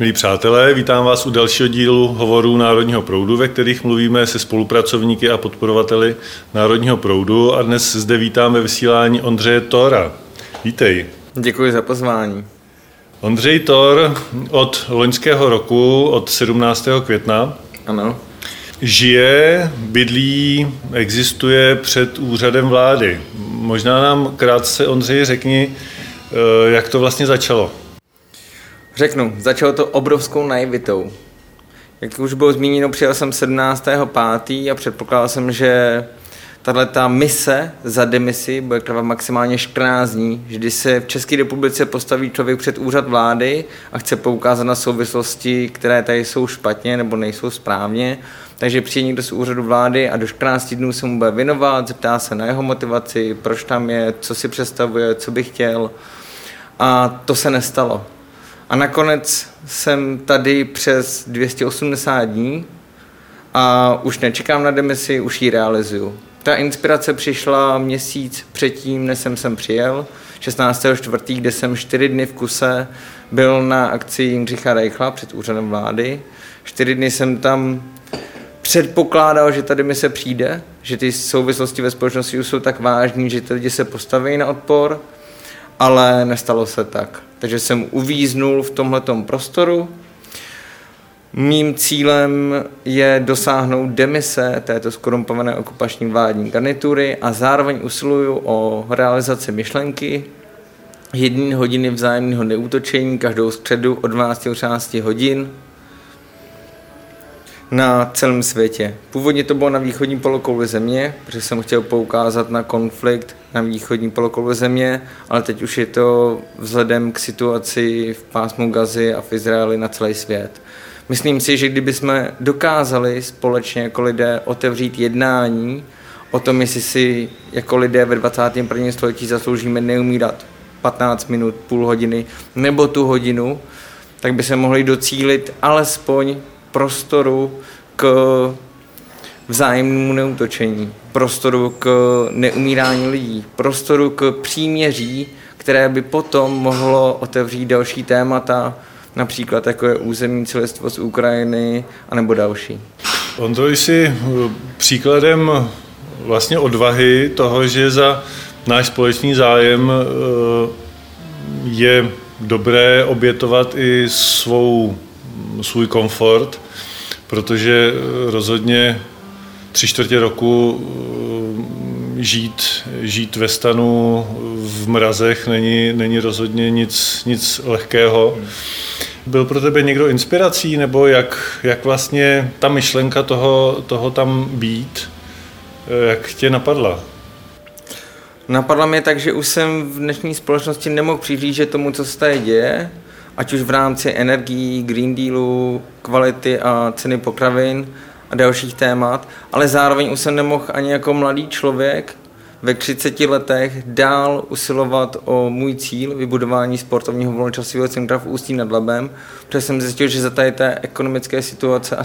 Milí přátelé, vítám vás u dalšího dílu hovorů Národního proudu, ve kterých mluvíme se spolupracovníky a podporovateli Národního proudu a dnes zde vítám ve vysílání Ondřeje Tóra. Vítej. Děkuji za pozvání. Ondřej Tór od loňského roku, od 17. května, ano, žije, bydlí, existuje před úřadem vlády. Možná nám krátce, Ondřej, řekni, jak to vlastně začalo. Řeknu, začalo to obrovskou naivitou. Jak už bylo zmíněno, přijel jsem 17.5. a předpokládal jsem, že tato mise za demisi bude trvat maximálně 14 dní, že když se v České republice postaví člověk před úřad vlády a chce poukázat na souvislosti, které tady jsou špatně nebo nejsou správně, takže přijde někdo z úřadu vlády a do 14 dnů se mu bude věnovat, zeptá se na jeho motivaci, proč tam je, co si představuje, co by chtěl, a to se nestalo. A nakonec jsem tady přes 280 dní a už nečekám na demisi, už ji realizuju. Ta inspirace přišla měsíc předtím, než jsem sem přijel, 16.4., kde jsem 4 dny v kuse byl na akci Jindřicha Reichla před úřadem vlády. 4 dny jsem tam předpokládal, že ta demise přijde, že ty souvislosti ve společnosti už jsou tak vážný, že ty lidi se postaví na odpor, ale nestalo se tak. Takže jsem uvíznul v tomhletom prostoru. Mým cílem je dosáhnout demise této skorumpované okupační vládní garnitury a zároveň usiluju o realizaci myšlenky 1 hodiny vzájemného neútočení každou středu od 12 do 13 hodin na celém světě. Původně to bylo na východní polokouli země, protože jsem chtěl poukázat na konflikt na východní polokouli země, ale teď už je to vzhledem k situaci v pásmu Gazy a v Izraeli na celý svět. Myslím si, že kdybychom dokázali společně jako lidé otevřít jednání o tom, jestli si jako lidé ve 21. století zasloužíme neumírat 15 minut, půl hodiny nebo tu hodinu, tak by se mohli docílit alespoň prostoru k vzájemnému neútočení, prostoru k neumírání lidí, prostoru k příměří, které by potom mohlo otevřít další témata, například jako je územní celistvost Ukrajiny anebo další. Ondro, jsi příkladem vlastně odvahy toho, že za náš společný zájem je dobré obětovat i svůj komfort, protože rozhodně 3/4 roku žít ve stanu v mrazech není rozhodně nic lehkého. Byl pro tebe někdo inspirací, nebo jak vlastně ta myšlenka toho tam být, jak tě napadla? Napadla mě tak, že už jsem v dnešní společnosti nemohl přihlížet tomu, co se tady děje, ať už v rámci energií, Green Dealu, kvality a ceny potravin a dalších témat, ale zároveň už jsem nemohl ani jako mladý člověk ve 30 letech dál usilovat o můj cíl vybudování sportovního volnočasového centra v Ústí nad Labem, protože jsem zjistil, že za tady té ekonomické situace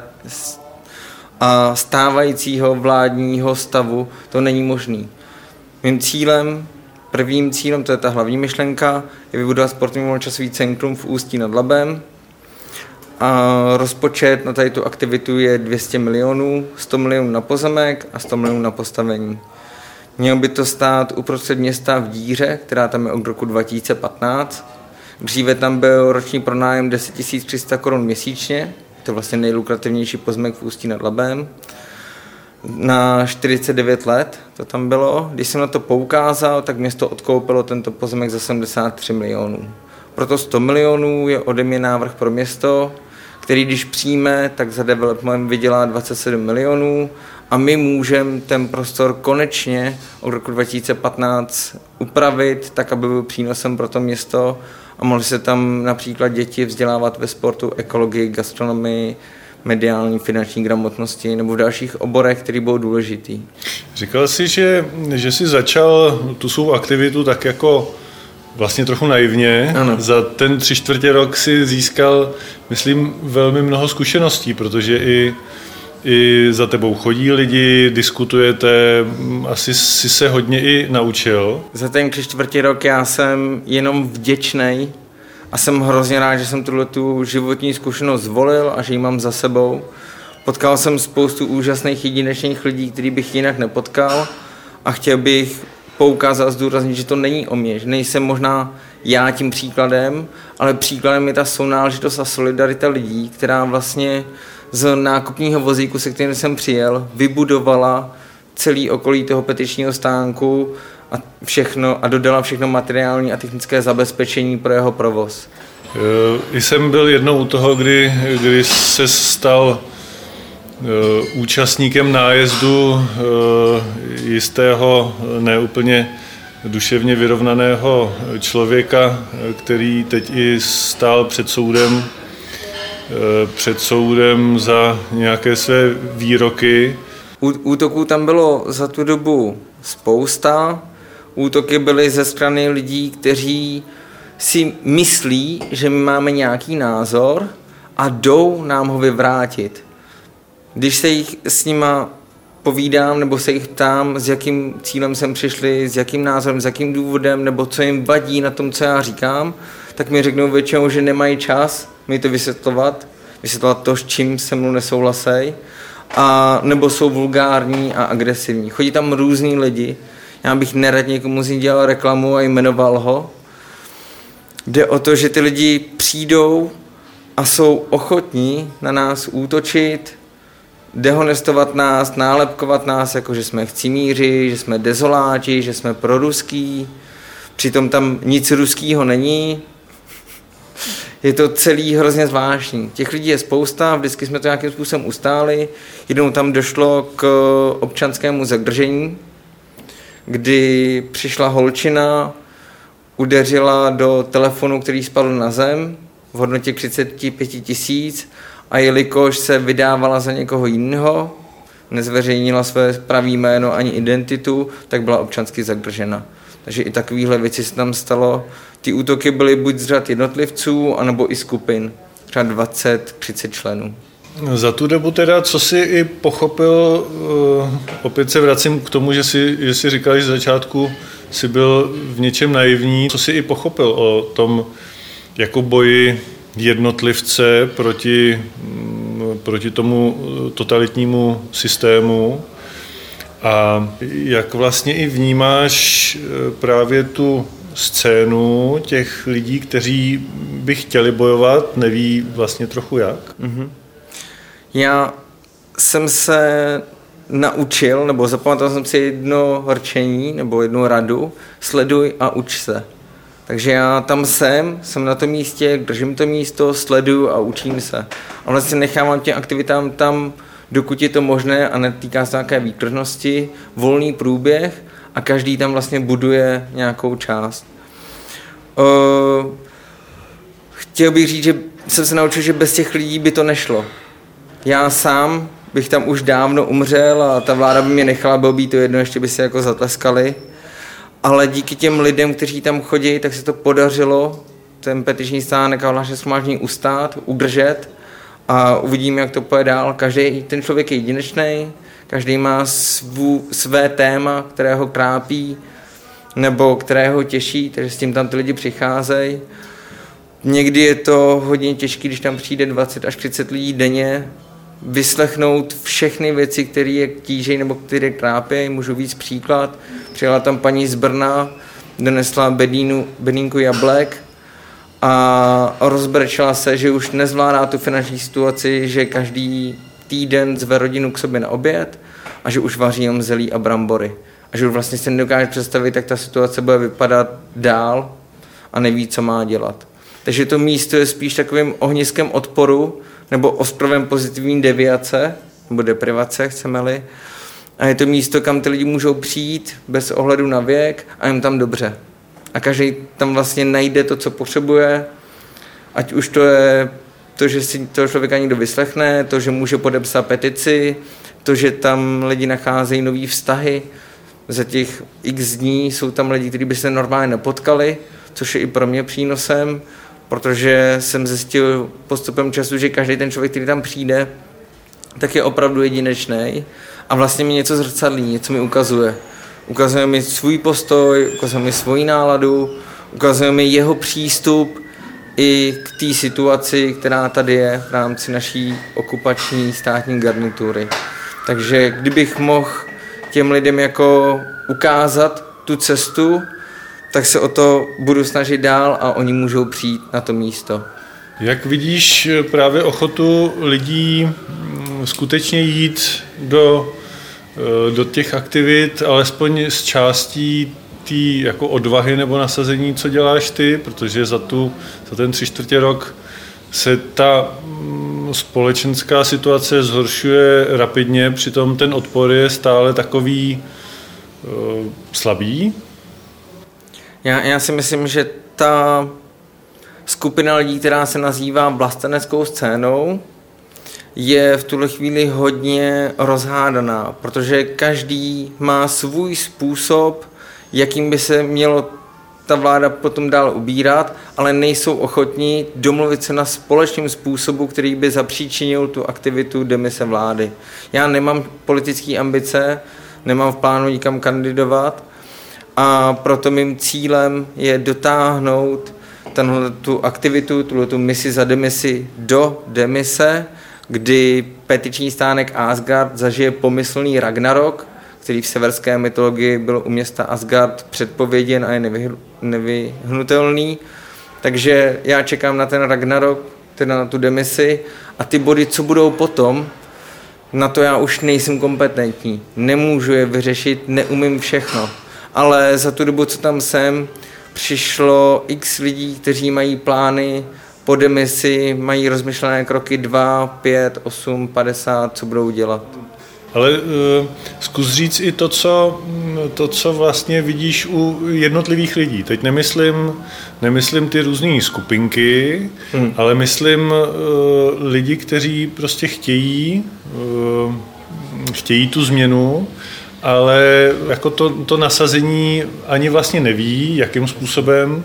a stávajícího vládního stavu to není možný. Mým prvním cílem, to je ta hlavní myšlenka, je vybudovat sportovní volnočasový centrum v Ústí nad Labem. A rozpočet na tady tu aktivitu je 200 milionů, 100 milionů na pozemek a 100 milionů na postavení. Mělo by to stát uprostřed města v díře, která tam je od roku 2015. Dříve tam byl roční pronájem 10 300 korun měsíčně, to je vlastně nejlukrativnější pozemek v Ústí nad Labem. Na 49 let to tam bylo. Když jsem na to poukázal, tak město odkoupilo tento pozemek za 73 milionů. Proto 100 milionů je ode mě návrh pro město, který když přijme, tak za development vydělá 27 milionů a my můžeme ten prostor konečně od roku 2015 upravit tak, aby byl přínosem pro to město a mohly se tam například děti vzdělávat ve sportu, ekologii, gastronomii, mediální, finanční gramotnosti nebo v dalších oborech, které budou důležitý. Říkal jsi, že jsi začal tu svou aktivitu tak jako vlastně trochu naivně. Ano. Za ten 3/4 rok si získal, myslím, velmi mnoho zkušeností, protože i za tebou chodí lidi, diskutujete, asi si se hodně i naučil. Za ten 3/4 rok já jsem jenom vděčnej a jsem hrozně rád, že jsem tu životní zkušenost zvolil a že ji mám za sebou. Potkal jsem spoustu úžasných jedinečných lidí, který bych jinak nepotkal a chtěl bych poukázat a zdůraznit, že to není o mě, že nejsem možná já tím příkladem, ale příkladem je ta sounáležitost a solidarita lidí, která vlastně z nákupního vozíku, se kterým jsem přijel, vybudovala celý okolí toho petičního stánku a dodala všechno materiální a technické zabezpečení pro jeho provoz. Jsem byl jednou u toho, kdy se stal účastníkem nájezdu jistého neúplně duševně vyrovnaného člověka, který teď i stál před soudem za nějaké své výroky. Útoků tam bylo za tu dobu spousta. Útoky byly ze strany lidí, kteří si myslí, že my máme nějaký názor a jdou nám ho vyvrátit. Když se jich s nima povídám nebo se jich ptám, s jakým cílem sem přišli, s jakým názorem, s jakým důvodem, nebo co jim vadí na tom, co já říkám, tak mi řeknou většinou, že nemají čas mi to vysvětlovat to, s čím se mnou nesouhlasej, a nebo jsou vulgární a agresivní. Chodí tam různý lidi, já bych nerad někomu z nich dělal reklamu a jmenoval ho. Jde o to, že ty lidi přijdou a jsou ochotní na nás útočit, dehonestovat nás, nálepkovat nás, jako že jsme chcimíři, že jsme dezoláti, že jsme proruský. Přitom tam nic ruského není. Je to celý hrozně zvláštní. Těch lidí je spousta, vždycky jsme to nějakým způsobem ustáli. Jednou tam došlo k občanskému zadržení, kdy přišla holčina, udeřila do telefonu, který spadl na zem v hodnotě 35 000 a jelikož se vydávala za někoho jiného, nezveřejnila své pravé jméno ani identitu, tak byla občansky zadržena. Takže i takovéhle věci se tam stalo. Ty útoky byly buď z řad jednotlivců, anebo i skupin, třeba 20-30 členů. Za tu dobu teda, co jsi i pochopil, opět se vracím k tomu, že jsi říkal, že z začátku jsi byl v něčem naivní, co jsi i pochopil o tom jako boji jednotlivce proti tomu totalitnímu systému a jak vlastně i vnímáš právě tu scénu těch lidí, kteří by chtěli bojovat, neví vlastně trochu jak? Mm-hmm. Já jsem se naučil, nebo zapamatoval jsem si jedno rčení, nebo jednu radu, sleduj a uč se. Takže já tam jsem na tom místě, držím to místo, sleduju a učím se. A vlastně nechávám těm aktivitám tam, dokud je to možné a netýká se nějaké výtržnosti, volný průběh a každý tam vlastně buduje nějakou část. Chtěl bych říct, že jsem se naučil, že bez těch lidí by to nešlo. Já sám bych tam už dávno umřel a ta vláda by mě nechala, bylo by to jedno, ještě by se jako zatleskali. Ale díky těm lidem, kteří tam chodí, tak se to podařilo ten petiční stánek a hlášení shromáždění ustát, udržet a uvidíme, jak to pojede dál. Každý ten člověk je jedinečný, každý má své téma, které ho trápí nebo které ho těší, takže s tím tam ty lidi přicházejí. Někdy je to hodně těžké, když tam přijde 20 až 30 lidí denně, vyslechnout všechny věci, které je tížejí nebo které trápí. Můžu víc příklad. Přijela tam paní z Brna, donesla bedínku jablek a rozbrečela se, že už nezvládá tu finanční situaci, že každý týden zve rodinu k sobě na oběd a že už vaří jenom zelí a brambory. A že už vlastně si nedokáže představit, jak ta situace bude vypadat dál a neví, co má dělat. Takže to místo je spíš takovým ohniskem odporu nebo ostrovem pozitivní deviace nebo deprivace, chceme-li. A je to místo, kam ty lidi můžou přijít bez ohledu na věk a jim tam dobře. A každý tam vlastně najde to, co potřebuje, ať už to je to, že si toho člověka někdo vyslechne, to, že může podepsat petici, to, že tam lidi nacházejí nový vztahy. Za těch x dní jsou tam lidi, kteří by se normálně nepotkali, což je i pro mě přínosem, protože jsem zjistil postupem času, že každý ten člověk, který tam přijde, tak je opravdu jedinečný a vlastně mi něco zrcadlí, něco mi ukazuje. Ukazuje mi svůj postoj, ukazuje mi svoji náladu, ukazuje mi jeho přístup i k té situaci, která tady je v rámci naší okupační státní garnitury. Takže kdybych mohl těm lidem jako ukázat tu cestu, tak se o to budu snažit dál a oni můžou přijít na to místo. Jak vidíš právě ochotu lidí skutečně jít do těch aktivit, alespoň z částí té jako odvahy nebo nasazení, co děláš ty, protože za ten 3/4 rok se ta společenská situace zhoršuje rapidně, přitom ten odpor je stále takový slabý? Já si myslím, že ta skupina lidí, která se nazývá vlasteneckou scénou, je v tuhle chvíli hodně rozhádaná, protože každý má svůj způsob, jakým by se mělo ta vláda potom dál ubírat, ale nejsou ochotní domluvit se na společném způsobu, který by zapříčinil tu aktivitu demise vlády. Já nemám politické ambice, nemám v plánu nikam kandidovat a proto mým cílem je dotáhnout tu aktivitu, tu misi za demisi do demise, kdy petiční stánek Asgard zažije pomyslný Ragnarok, který v severské mytologii byl u města Asgard předpověděn a je nevyhnutelný. Takže já čekám na ten Ragnarok, teda na tu demisi a ty body, co budou potom, na to já už nejsem kompetentní. Nemůžu je vyřešit, neumím všechno. Ale za tu dobu, co tam jsem, přišlo x lidí, kteří mají plány po demisi, mají rozmyšlené kroky 2, 5, 8, 50, co budou dělat. Ale zkus říct i to, co vlastně vidíš u jednotlivých lidí. Teď nemyslím ty různé skupinky, ale myslím lidi, kteří prostě chtějí tu změnu, ale jako to nasazení ani vlastně neví, jakým způsobem.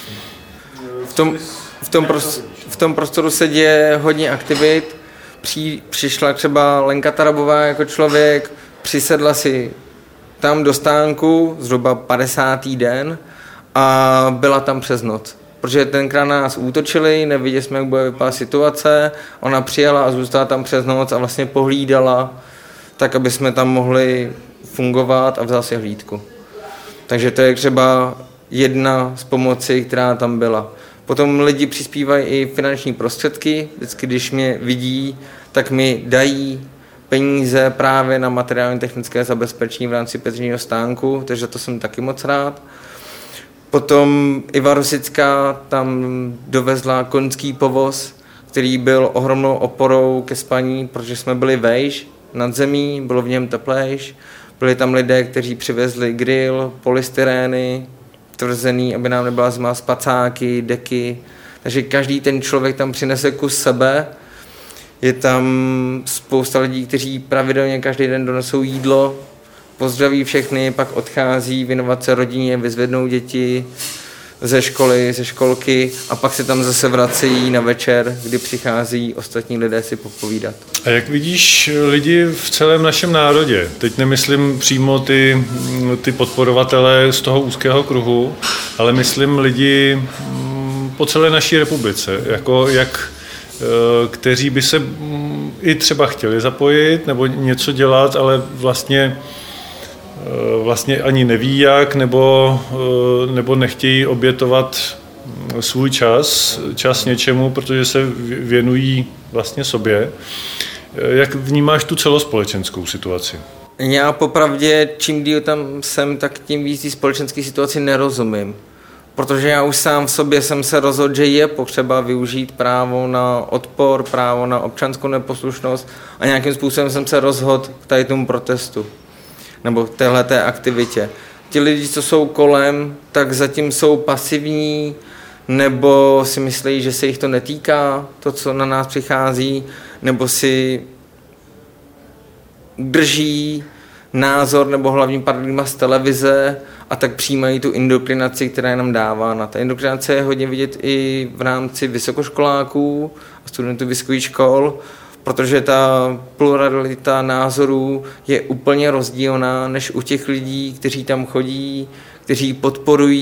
V tom prostoru se děje hodně aktivit. Přišla třeba Lenka Tarabová jako člověk, přisedla si tam do stánku, zhruba 50. den a byla tam přes noc. Protože tenkrát nás útočili, neviděli jsme, jak bude vypadat situace, ona přijela a zůstala tam přes noc a vlastně pohlídala, tak aby jsme tam mohli fungovat a vzala si hlídku. Takže to je třeba jedna z pomocí, která tam byla. Potom lidi přispívají i finanční prostředky, vždycky, když mě vidí, tak mi dají peníze právě na materiálně technické zabezpečení v rámci petičního stánku, takže to jsem taky moc rád. Potom Iva Rosická tam dovezla koňský povoz, který byl ohromnou oporou ke spaní, protože jsme byli vejš nad zemí, bylo v něm teplejš. Byli tam lidé, kteří přivezli grill, polystyrény, tvrzený, aby nám nebyla zima, spacáky, deky. Takže každý ten člověk tam přinese kus sebe. Je tam spousta lidí, kteří pravidelně každý den donesou jídlo, pozdraví všechny, pak odchází věnovat se rodině, vyzvednou děti ze školy, ze školky a pak se tam zase vracejí na večer, kdy přichází ostatní lidé si popovídat. A jak vidíš lidi v celém našem národě? Teď nemyslím přímo ty podporovatele z toho úzkého kruhu, ale myslím lidi po celé naší republice, kteří by se i třeba chtěli zapojit nebo něco dělat, ale vlastně ani neví jak, nebo nechtějí obětovat svůj čas něčemu, protože se věnují vlastně sobě. Jak vnímáš tu celospolečenskou situaci? Já popravdě, čím díl tam jsem, tak tím víc té společenské situaci nerozumím. Protože já už sám v sobě jsem se rozhodl, že je potřeba využít právo na odpor, právo na občanskou neposlušnost a nějakým způsobem jsem se rozhodl k tady tomu protestu nebo k téhleté aktivitě. Ti lidi, co jsou kolem, tak zatím jsou pasivní nebo si myslí, že se jich to netýká, to, co na nás přichází, nebo si drží názor nebo hlavní paradigma z televize a tak přijímají tu indoktrinaci, která je nám dávána. Ta indoktrinace je hodně vidět i v rámci vysokoškoláků a studentů vysokých škol, protože ta pluralita názorů je úplně rozdílná než u těch lidí, kteří tam chodí, kteří podporují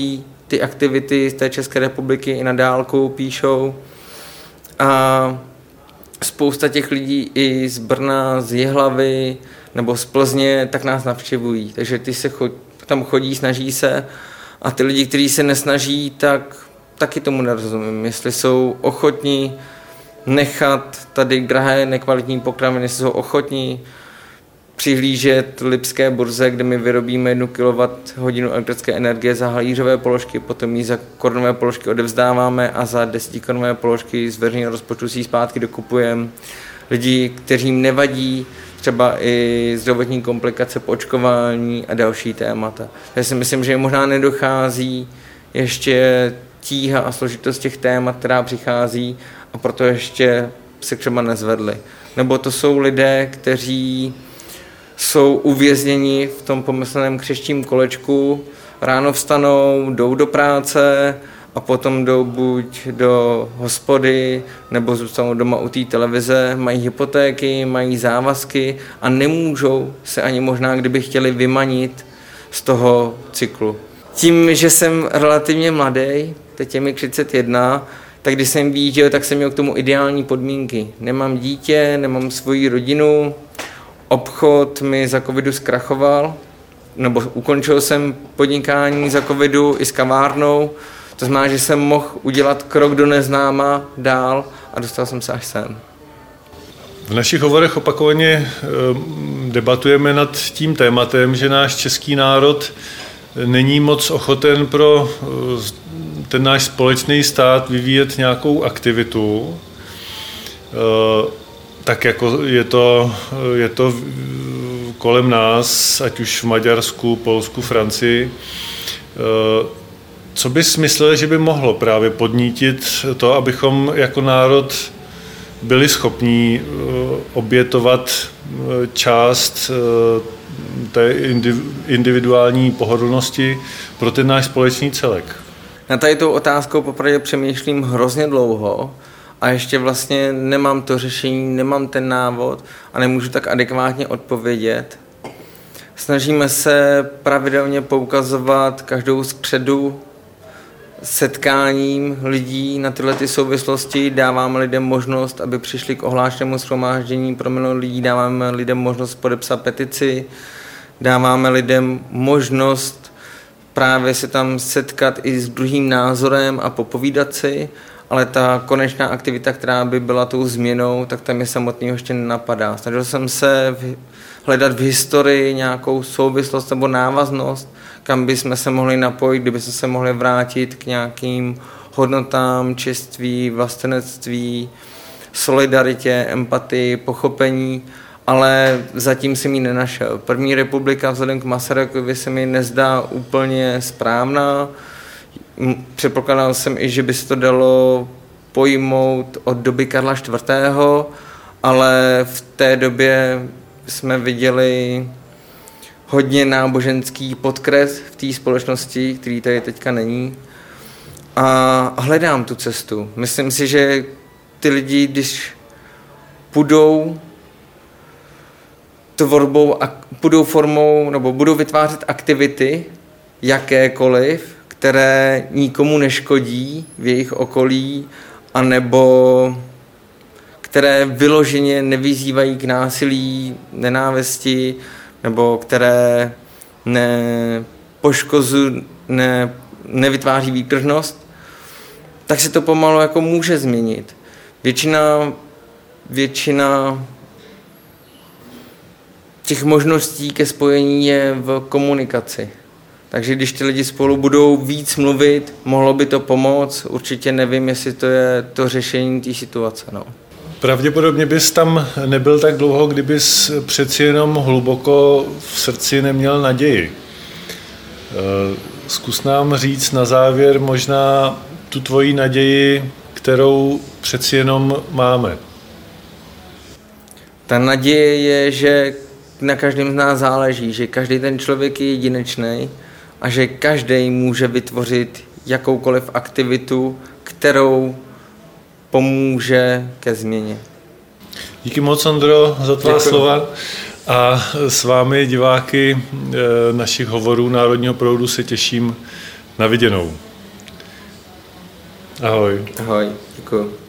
ty aktivity z té České republiky i na dálku píšou. A spousta těch lidí i z Brna, z Jihlavy nebo z Plzně, tak nás navštěvují. Takže ty se tam chodí, snaží se a ty lidi, kteří se nesnaží, tak taky tomu nerozumím. Jestli jsou ochotní nechat tady drahé, nekvalitní potraviny, jestli jsou ochotní přihlížet Lipské burze, kde my vyrobíme 1 kWh elektrické energie za halířové položky, potom ji za korunové položky odevzdáváme a za 10 korunové položky z veřejného rozpočtu si ji zpátky dokupujeme. Lidi, kteřím nevadí třeba i zdravotní komplikace po očkování a další témata. Já si myslím, že možná nedochází ještě tíha a složitost těch témat, která přichází a proto ještě se třeba nezvedli. Nebo to jsou lidé, kteří jsou uvězněni v tom pomyslném křečtím kolečku, ráno vstanou, jdou do práce a potom jdou buď do hospody, nebo zůstanou doma u té televize, mají hypotéky, mají závazky a nemůžou se ani možná, kdyby chtěli, vymanit z toho cyklu. Tím, že jsem relativně mladý, teď je mi 31, tak když jsem vyjížděl, tak jsem měl k tomu ideální podmínky. Nemám dítě, nemám svoji rodinu, obchod mi za covidu zkrachoval, nebo ukončil jsem podnikání za covidu i s kavárnou, to znamená, že jsem mohl udělat krok do neznáma dál a dostal jsem se až sem. V našich hovorech opakovaně debatujeme nad tím tématem, že náš český národ není moc ochoten pro ten náš společný stát vyvíjet nějakou aktivitu, tak jako je to kolem nás, ať už v Maďarsku, Polsku, Francii. Co bys myslel, že by mohlo právě podnítit to, abychom jako národ byli schopní obětovat část té individuální pohodlnosti pro ten náš společný celek? Na tady tou otázkou popravdě přemýšlím hrozně dlouho a ještě vlastně nemám to řešení, nemám ten návod a nemůžu tak adekvátně odpovědět. Snažíme se pravidelně poukazovat každou středu setkáním lidí na tyhle ty souvislosti, dáváme lidem možnost, aby přišli k ohlášenému shromáždění pro milion lidí, dáváme lidem možnost podepsat petici, dáváme lidem možnost právě se tam setkat i s druhým názorem a popovídat si, ale ta konečná aktivita, která by byla tou změnou, tak tam je samotného ještě nenapadá. Snažil jsem se hledat v historii nějakou souvislost nebo návaznost, kam bychom se mohli napojit, kdybychom se mohli vrátit k nějakým hodnotám, čeství, vlastenectví, solidaritě, empatii, pochopení, ale zatím jsem ji nenašel. První republika vzhledem k Masarykovi se mi nezdá úplně správná. Předpokládal jsem i, že by se to dalo pojmout od doby Karla IV., ale v té době jsme viděli hodně náboženský podkres v té společnosti, který tady teďka není. A hledám tu cestu. Myslím si, že ty lidi, když půjdou tvorbou a půjdou formou, nebo budou vytvářet aktivity jakékoliv, které nikomu neškodí v jejich okolí, anebo které vyloženě nevyzývají k násilí, nenávisti, nebo které nevytváří výtržnost, tak se to pomalu jako může změnit. Většina těch možností ke spojení je v komunikaci. Takže když ty lidi spolu budou víc mluvit, mohlo by to pomoct. Určitě nevím, jestli to je to řešení té situace. No. Pravděpodobně bys tam nebyl tak dlouho, kdybys přeci jenom hluboko v srdci neměl naději. Zkus nám říct na závěr možná tu tvoji naději, kterou přeci jenom máme. Ta naděje je, že na každém z nás záleží, že každý ten člověk je jedinečný a že každý může vytvořit jakoukoliv aktivitu, kterou pomůže ke změně. Díky moc, Ondro, za tvá slova a s vámi, diváky našich hovorů Národního proudu, se těším na viděnou. Ahoj. Ahoj, děkuju.